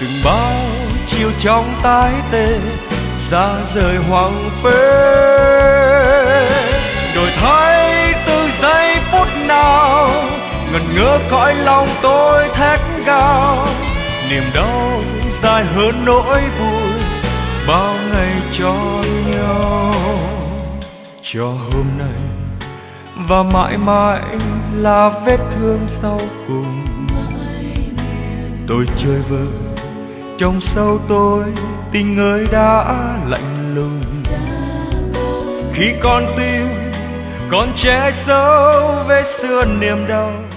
từng bao chiều trong tái tê xa rời hoang phế, đổi thay từ giây phút nào ngẩn ngơ cõi lòng tôi thét gào, niềm đau dài hơn nỗi vui bao ngày cho nhau, cho hôm nay và mãi mãi là vết thương sau cùng. Tôi chơi vơi trong sâu tôi tình ơi đã lạnh lùng, khi con tim còn che sâu vết xưa niềm đau